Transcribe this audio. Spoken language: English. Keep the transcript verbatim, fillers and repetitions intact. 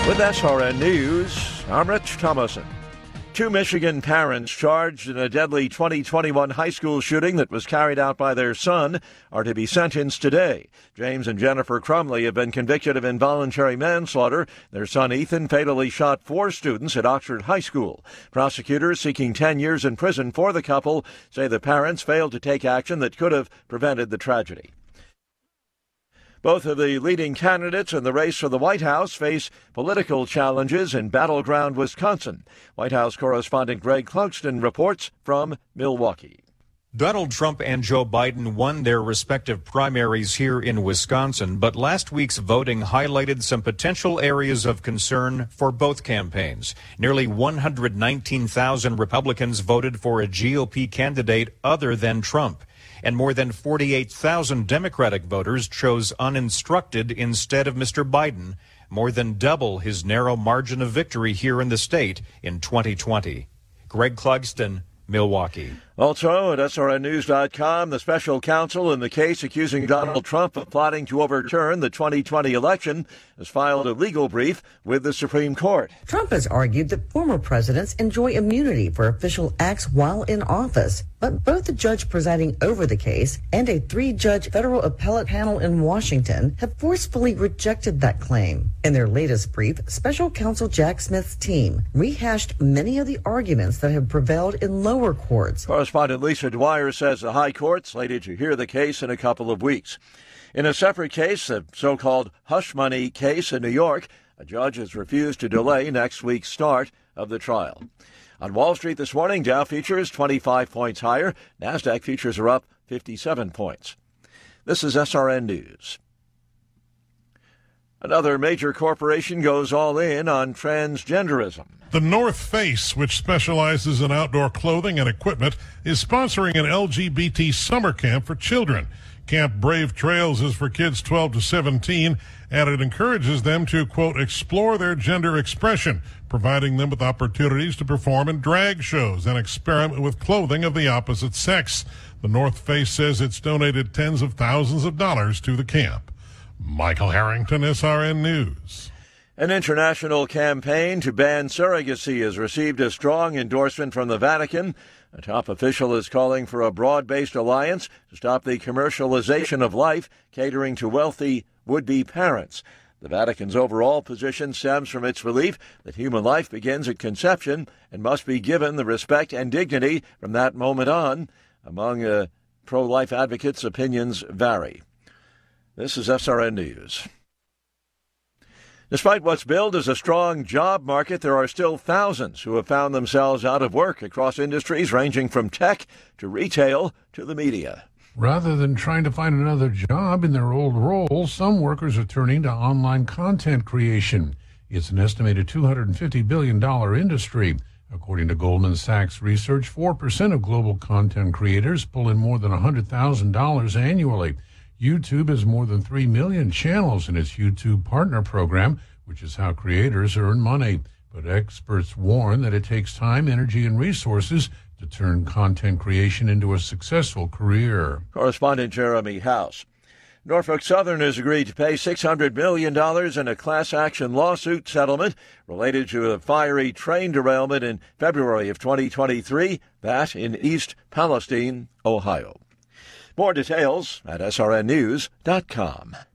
With S R N News, I'm Rich Thomason. Two Michigan parents charged in a deadly twenty twenty-one high school shooting that was carried out by their son are to be sentenced today. James and Jennifer Crumley have been convicted of involuntary manslaughter. Their son Ethan fatally shot four students at Oxford High School. Prosecutors seeking ten years in prison for the couple say the parents failed to take action that could have prevented the tragedy. Both of the leading candidates in the race for the White House face political challenges in battleground Wisconsin. White House correspondent Greg Clugston reports from Milwaukee. Donald Trump and Joe Biden won their respective primaries here in Wisconsin, but last week's voting highlighted some potential areas of concern for both campaigns. Nearly one hundred nineteen thousand Republicans voted for a G O P candidate other than Trump, and more than forty-eight thousand Democratic voters chose uninstructed instead of Mister Biden, more than double his narrow margin of victory here in the state in twenty twenty. Greg Clugston, Milwaukee. Also at S R N news dot com, the special counsel in the case accusing Donald Trump of plotting to overturn the twenty twenty election has filed a legal brief with the Supreme Court. Trump has argued that former presidents enjoy immunity for official acts while in office, but both the judge presiding over the case and a three-judge federal appellate panel in Washington have forcefully rejected that claim. In their latest brief, special counsel Jack Smith's team rehashed many of the arguments that have prevailed in lower courts. Correspondent Lisa Dwyer says the High Court slated to hear the case in a couple of weeks. In a separate case, the so-called hush money case in New York, a judge has refused to delay next week's start of the trial. On Wall Street this morning, Dow futures twenty-five points higher. NASDAQ futures are up fifty-seven points. This is S R N News. Another major corporation goes all in on transgenderism. The North Face, which specializes in outdoor clothing and equipment, is sponsoring an L G B T summer camp for children. Camp Brave Trails is for kids twelve to seventeen, and it encourages them to, quote, explore their gender expression, providing them with opportunities to perform in drag shows and experiment with clothing of the opposite sex. The North Face says it's donated tens of thousands of dollars to the camp. Michael Harrington, S R N News. An international campaign to ban surrogacy has received a strong endorsement from the Vatican. A top official is calling for a broad-based alliance to stop the commercialization of life, catering to wealthy would-be parents. The Vatican's overall position stems from its belief that human life begins at conception and must be given the respect and dignity from that moment on. Among uh, pro-life advocates, opinions vary. This is S R N News. Despite what's billed as a strong job market, there are still thousands who have found themselves out of work across industries ranging from tech to retail to the media. Rather than trying to find another job in their old role, some workers are turning to online content creation. It's an estimated two hundred fifty billion dollars industry. According to Goldman Sachs research, four percent of global content creators pull in more than one hundred thousand dollars annually. YouTube has more than three million channels in its YouTube Partner Program, which is how creators earn money. But experts warn that it takes time, energy, and resources to turn content creation into a successful career. Correspondent Jeremy House. Norfolk Southern has agreed to pay six hundred million dollars in a class-action lawsuit settlement related to a fiery train derailment in February of twenty twenty-three, that in East Palestine, Ohio. More details at S R N news dot com.